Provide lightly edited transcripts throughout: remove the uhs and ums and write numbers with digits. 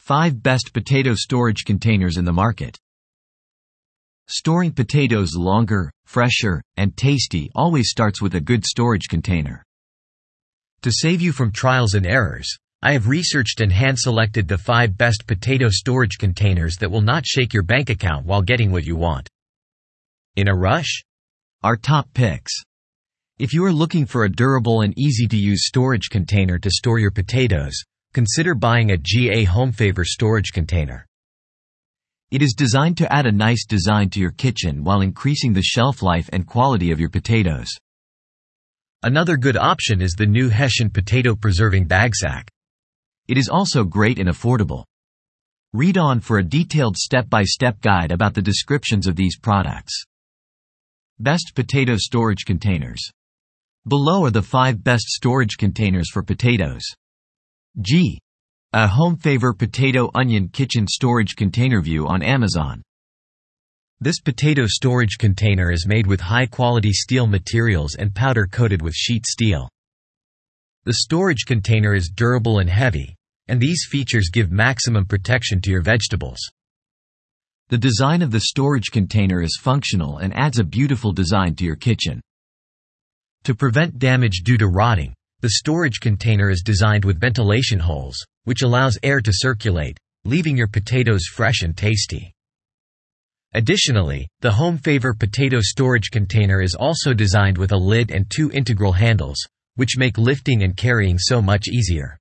5 Best Potato Storage Containers in the Market. Storing potatoes longer, fresher, and tasty always starts with a good storage container. To save you from trials and errors, I have researched and hand-selected the 5 best potato storage containers that will not shake your bank account while getting what you want. In a rush? Our top picks. If you are looking for a durable and easy-to-use storage container to store your potatoes, consider buying a GA HomeFavor storage container. It is designed to add a nice design to your kitchen while increasing the shelf life and quality of your potatoes. Another good option is the new Hessian Potato Preserving Bag Sack. It is also great and affordable. Read on for a detailed step-by-step guide about the descriptions of these products. Best Potato Storage Containers. Below are the 5 best storage containers for potatoes. G. A HomeFavor Potato Onion Kitchen Storage Container View on Amazon. This potato storage container is made with high-quality steel materials and powder-coated with sheet steel. The storage container is durable and heavy, and these features give maximum protection to your vegetables. The design of the storage container is functional and adds a beautiful design to your kitchen. To prevent damage due to rotting, the storage container is designed with ventilation holes, which allows air to circulate, leaving your potatoes fresh and tasty. Additionally, the HomeFavor potato storage container is also designed with a lid and 2 integral handles, which make lifting and carrying so much easier.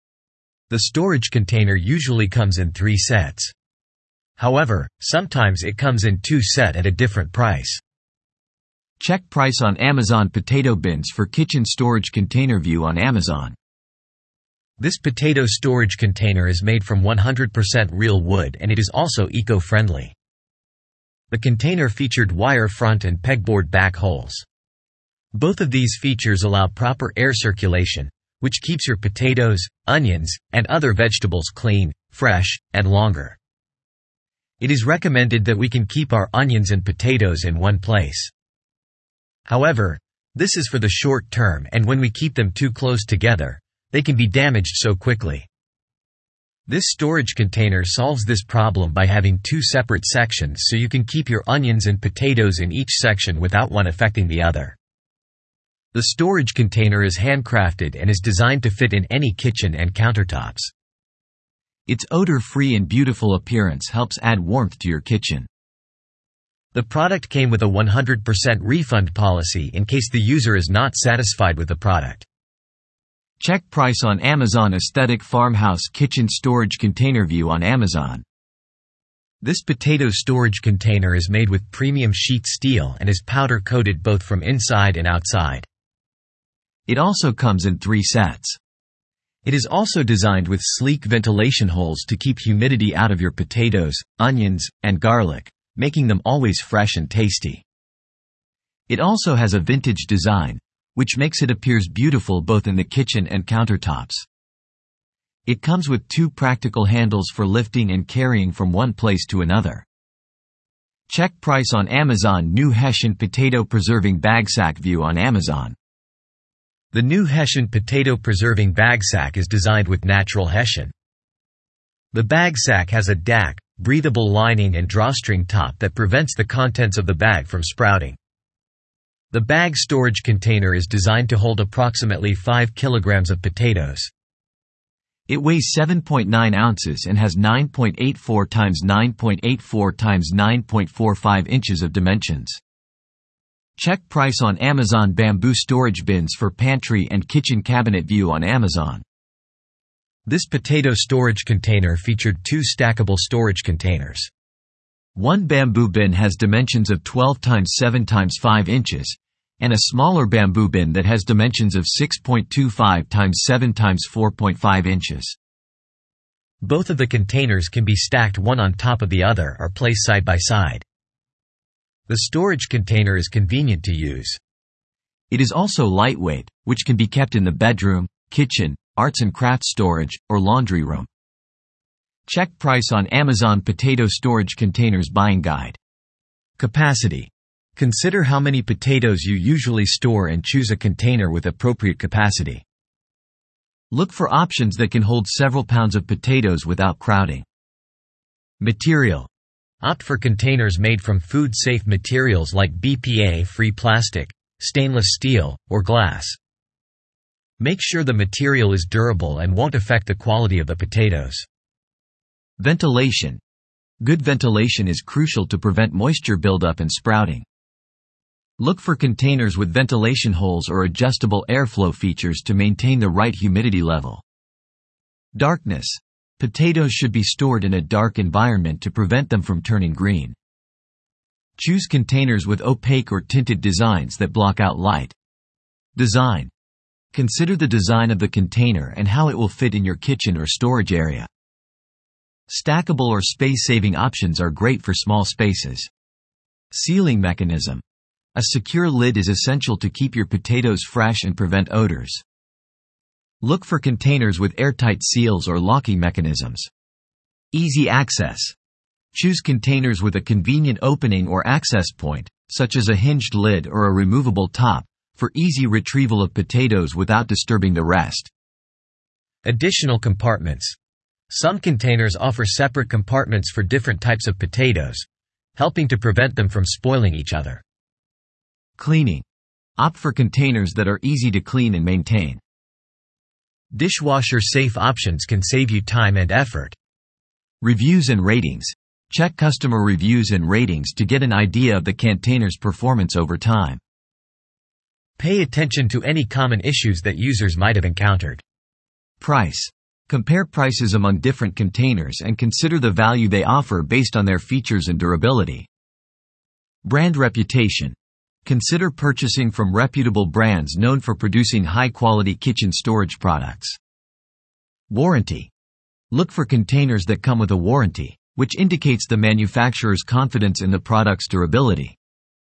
The storage container usually comes in 3 sets. However, sometimes it comes in 2 sets at a different price. Check price on Amazon potato bins for kitchen storage container view on Amazon. This potato storage container is made from 100% real wood and it is also eco-friendly. The container featured wire front and pegboard back holes. Both of these features allow proper air circulation, which keeps your potatoes, onions, and other vegetables clean, fresh, and longer. It is recommended that we can keep our onions and potatoes in one place. However, this is for the short term, and when we keep them too close together, they can be damaged so quickly. This storage container solves this problem by having 2 separate sections so you can keep your onions and potatoes in each section without one affecting the other. The storage container is handcrafted and is designed to fit in any kitchen and countertops. Its odor-free and beautiful appearance helps add warmth to your kitchen. The product came with a 100% refund policy in case the user is not satisfied with the product. Check price on Amazon Aesthetic Farmhouse Kitchen Storage Container View on Amazon. This potato storage container is made with premium sheet steel and is powder coated both from inside and outside. It also comes in 3 sets. It is also designed with sleek ventilation holes to keep humidity out of your potatoes, onions, and garlic, making them always fresh and tasty. It also has a vintage design, which makes it appears beautiful both in the kitchen and countertops. It comes with 2 practical handles for lifting and carrying from one place to another. Check price on Amazon New Hessian Potato Preserving Bag Sack View on Amazon. The new Hessian Potato Preserving Bag Sack is designed with natural Hessian. The bag sack has a DAC, breathable lining and drawstring top that prevents the contents of the bag from sprouting. The bag storage container is designed to hold approximately 5 kilograms of potatoes. It weighs 7.9 ounces and has 9.84 times 9.84 times 9.45 inches of dimensions. Check price on Amazon Bamboo Storage Bins for Pantry and Kitchen Cabinet View on Amazon. This potato storage container featured 2 stackable storage containers. One bamboo bin has dimensions of 12 times 7 times 5 inches, and a smaller bamboo bin that has dimensions of 6.25 times 7 times 4.5 inches. Both of the containers can be stacked one on top of the other or placed side by side. The storage container is convenient to use. It is also lightweight, which can be kept in the bedroom, kitchen, arts and crafts storage, or laundry room. Check price on Amazon Potato Storage Containers Buying Guide. Capacity. Consider how many potatoes you usually store and choose a container with appropriate capacity. Look for options that can hold several pounds of potatoes without crowding. Material. Opt for containers made from food-safe materials like BPA-free plastic, stainless steel, or glass. Make sure the material is durable and won't affect the quality of the potatoes. Ventilation. Good ventilation is crucial to prevent moisture buildup and sprouting. Look for containers with ventilation holes or adjustable airflow features to maintain the right humidity level. Darkness. Potatoes should be stored in a dark environment to prevent them from turning green. Choose containers with opaque or tinted designs that block out light. Design. Consider the design of the container and how it will fit in your kitchen or storage area. Stackable or space-saving options are great for small spaces. Sealing mechanism. A secure lid is essential to keep your potatoes fresh and prevent odors. Look for containers with airtight seals or locking mechanisms. Easy access. Choose containers with a convenient opening or access point, such as a hinged lid or a removable top, for easy retrieval of potatoes without disturbing the rest. Additional compartments. Some containers offer separate compartments for different types of potatoes, helping to prevent them from spoiling each other. Cleaning. Opt for containers that are easy to clean and maintain. Dishwasher-safe options can save you time and effort. Reviews and ratings. Check customer reviews and ratings to get an idea of the container's performance over time. Pay attention to any common issues that users might have encountered. Price. Compare prices among different containers and consider the value they offer based on their features and durability. Brand reputation. Consider purchasing from reputable brands known for producing high-quality kitchen storage products. Warranty. Look for containers that come with a warranty, which indicates the manufacturer's confidence in the product's durability.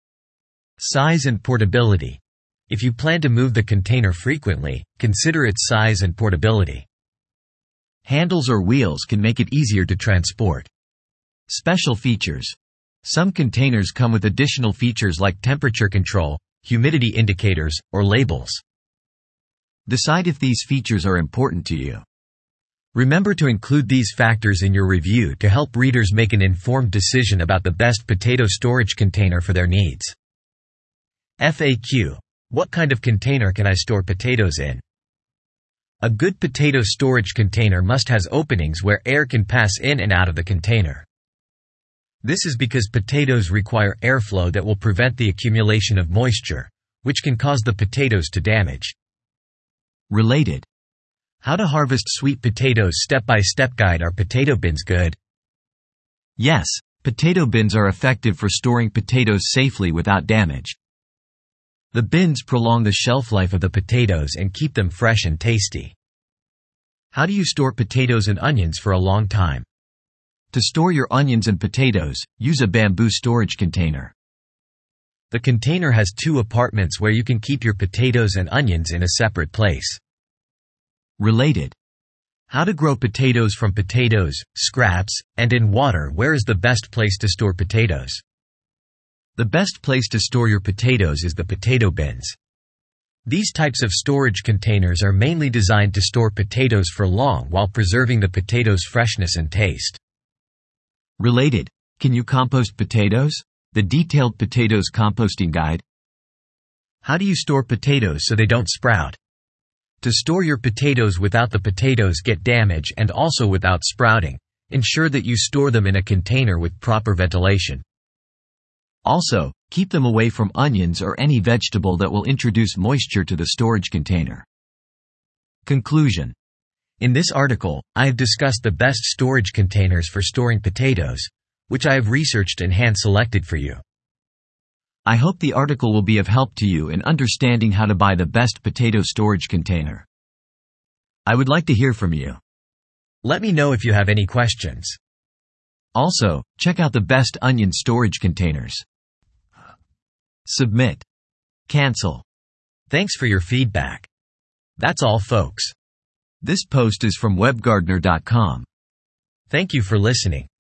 Size and portability. If you plan to move the container frequently, consider its size and portability. Handles or wheels can make it easier to transport. Special features. Some containers come with additional features like temperature control, humidity indicators, or labels. Decide if these features are important to you. Remember to include these factors in your review to help readers make an informed decision about the best potato storage container for their needs. FAQ. What kind of container can I store potatoes in? A good potato storage container must have openings where air can pass in and out of the container. This is because potatoes require airflow that will prevent the accumulation of moisture, which can cause the potatoes to damage. Related. How to harvest sweet potatoes step-by-step guide. Are potato bins good? Yes, potato bins are effective for storing potatoes safely without damage. The bins prolong the shelf life of the potatoes and keep them fresh and tasty. How do you store potatoes and onions for a long time? To store your onions and potatoes, use a bamboo storage container. The container has 2 compartments where you can keep your potatoes and onions in a separate place. Related. How to grow potatoes from potatoes, scraps, and in water. Where is the best place to store potatoes? The best place to store your potatoes is the potato bins. These types of storage containers are mainly designed to store potatoes for long while preserving the potatoes' freshness and taste. Related. Can you compost potatoes? The detailed potatoes composting guide. How do you store potatoes so they don't sprout? To store your potatoes without the potatoes get damaged and also without sprouting, ensure that you store them in a container with proper ventilation. Also, keep them away from onions or any vegetable that will introduce moisture to the storage container. Conclusion. In this article, I have discussed the best storage containers for storing potatoes, which I have researched and hand-selected for you. I hope the article will be of help to you in understanding how to buy the best potato storage container. I would like to hear from you. Let me know if you have any questions. Also, check out the best onion storage containers. Submit. Cancel. Thanks for your feedback. That's all, folks. This post is from webgardener.com. Thank you for listening.